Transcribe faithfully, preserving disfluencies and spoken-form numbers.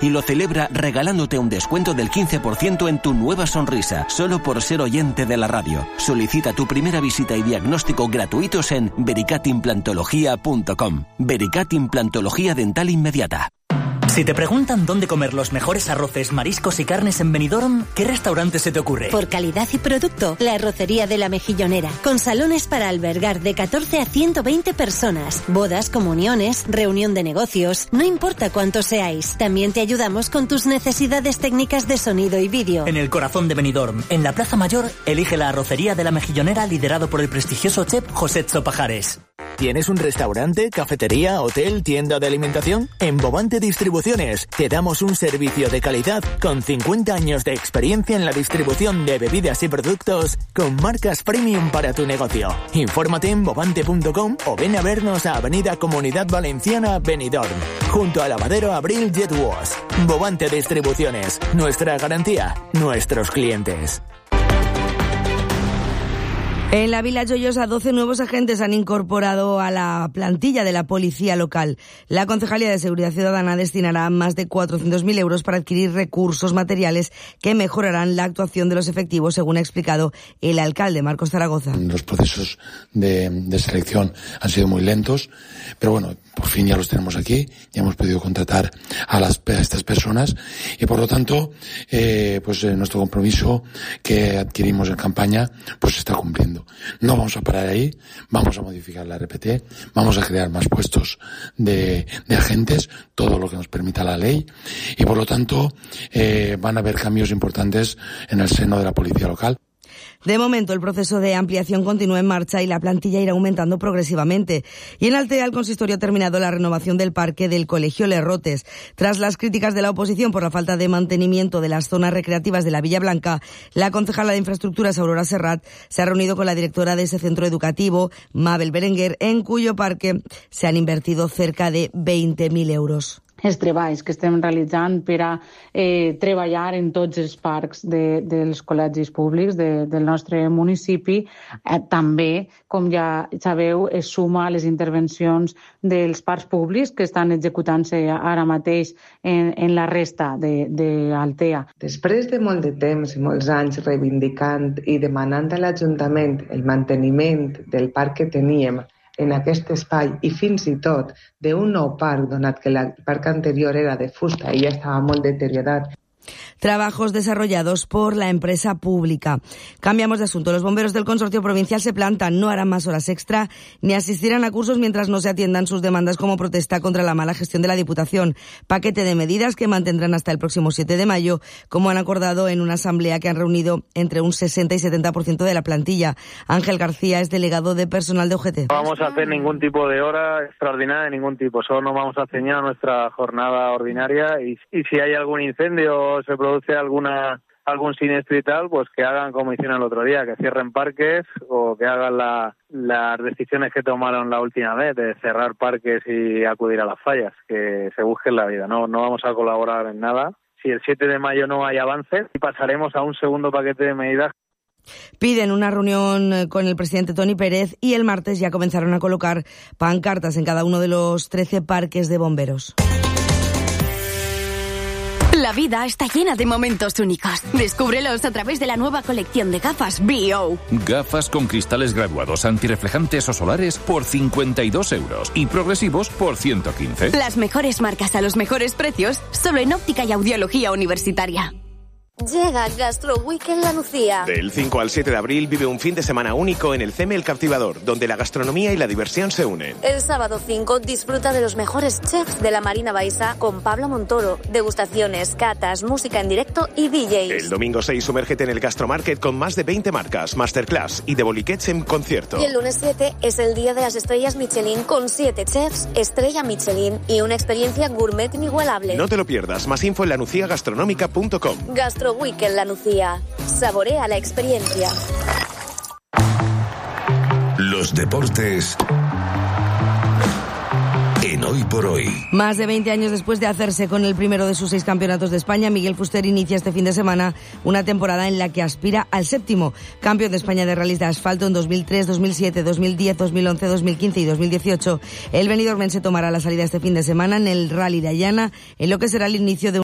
y lo celebra regalándote un descuento del quince por ciento en tu nueva sonrisa, solo por ser oyente de la radio. Solicita tu primera visita y diagnóstico gratuitos en vericat implantología punto com. Vericat Implantología Dental Inmediata. Si te preguntan dónde comer los mejores arroces, mariscos y carnes en Benidorm, ¿qué restaurante se te ocurre? Por calidad y producto, la Arrocería de la Mejillonera, con salones para albergar de catorce a ciento veinte personas, bodas, comuniones, reunión de negocios, no importa cuántos seáis. También te ayudamos con tus necesidades técnicas de sonido y vídeo. En el corazón de Benidorm, en la Plaza Mayor, elige la Arrocería de la Mejillonera, liderado por el prestigioso chef José Pajares. ¿Tienes un restaurante, cafetería, hotel, tienda de alimentación? En Bovante Distribuciones te damos un servicio de calidad con cincuenta años de experiencia en la distribución de bebidas y productos con marcas premium para tu negocio. Infórmate en bovante punto com o ven a vernos a Avenida Comunidad Valenciana, Benidorm, junto al lavadero Abril Jet Wash. Bovante Distribuciones, nuestra garantía, nuestros clientes. En la Vila Joyosa, doce nuevos agentes han incorporado a la plantilla de la policía local. La Concejalía de Seguridad Ciudadana destinará más de cuatrocientos mil euros para adquirir recursos materiales que mejorarán la actuación de los efectivos, según ha explicado el alcalde Marcos Zaragoza. Los procesos de, de selección han sido muy lentos, pero bueno, por fin ya los tenemos aquí, ya hemos podido contratar a, las, a estas personas y por lo tanto, eh, pues eh, nuestro compromiso que adquirimos en campaña, pues se está cumpliendo. No vamos a parar ahí, vamos a modificar la R P T, vamos a crear más puestos de, de agentes, todo lo que nos permita la ley, y por lo tanto eh, van a haber cambios importantes en el seno de la policía local. De momento, el proceso de ampliación continúa en marcha y la plantilla irá aumentando progresivamente. Y en Altea, el consistorio ha terminado la renovación del parque del Colegio Lerrotes. Tras las críticas de la oposición por la falta de mantenimiento de las zonas recreativas de la Villa Blanca, la concejala de Infraestructuras, Aurora Serrat, se ha reunido con la directora de ese centro educativo, Mabel Berenguer, en cuyo parque se han invertido cerca de veinte mil euros. Els treballs que estem realitzant per a eh, treballar en tots els parcs de, dels col·legis públics de, del nostre municipi. Eh, també, com ja sabeu, es suma a les intervencions dels parcs públics que estan executant-se ara mateix en, en la resta d'Altea. De, Després de molt de temps i molts anys reivindicant i demanant a l'Ajuntament el manteniment del parc que teníem en aquest espai i fins i tot d'un nou parc, donat que el parc anterior era de fusta i ja estava molt deteriorat. Trabajos desarrollados por la empresa pública. Cambiamos de asunto. Los bomberos del consorcio provincial se plantan, no harán más horas extra ni asistirán a cursos mientras no se atiendan sus demandas como protesta contra la mala gestión de la Diputación. Paquete de medidas que mantendrán hasta el próximo siete de mayo, como han acordado en una asamblea que han reunido entre un sesenta y setenta por ciento de la plantilla. Ángel García es delegado de personal de O G T. No vamos a hacer ningún tipo de hora extraordinaria de ningún tipo, solo nos vamos a ceñir a nuestra jornada ordinaria y, y si hay algún incendio o se produce alguna algún siniestro y tal, pues que hagan como hicieron el otro día, que cierren parques o que hagan la, las decisiones que tomaron la última vez de cerrar parques y acudir a las fallas, que se busquen la vida. No, no vamos a colaborar en nada. Si el siete de mayo no hay avances, pasaremos a un segundo paquete de medidas. Piden una reunión con el presidente Toni Pérez y el martes ya comenzaron a colocar pancartas en cada uno de los trece parques de bomberos. La vida está llena de momentos únicos. Descúbrelos a través de la nueva colección de gafas B O. Gafas con cristales graduados antirreflejantes o solares por cincuenta y dos euros y progresivos por ciento quince. Las mejores marcas a los mejores precios, solo en Óptica y Audiología Universitaria. Llega Gastro Weekend La Nucía. Del cinco al siete de abril vive un fin de semana único en el C E M El Captivador, donde la gastronomía y la diversión se unen. El sábado cinco disfruta de los mejores chefs de la Marina Baixa con Pablo Montoro, degustaciones, catas, música en directo y D Js. El domingo seis sumérgete en el Gastromarket con más de veinte marcas, masterclass y de boliquets en concierto. Y el lunes siete es el día de las estrellas Michelin con siete chefs, estrella Michelin y una experiencia gourmet inigualable. No te lo pierdas, más info en lanuciagastronómica punto com. Gastro Weekend La Nucía. Saborea la experiencia. Los deportes en Hoy por Hoy. Más de veinte años después de hacerse con el primero de sus seis campeonatos de España, Miguel Fuster inicia este fin de semana una temporada en la que aspira al séptimo. Campeón de España de rallies de asfalto en dos mil tres, dos mil siete, dos mil diez, dos mil once, dos mil quince y dos mil dieciocho. El benidormense tomará la salida este fin de semana en el Rally de Ayana, en lo que será el inicio de un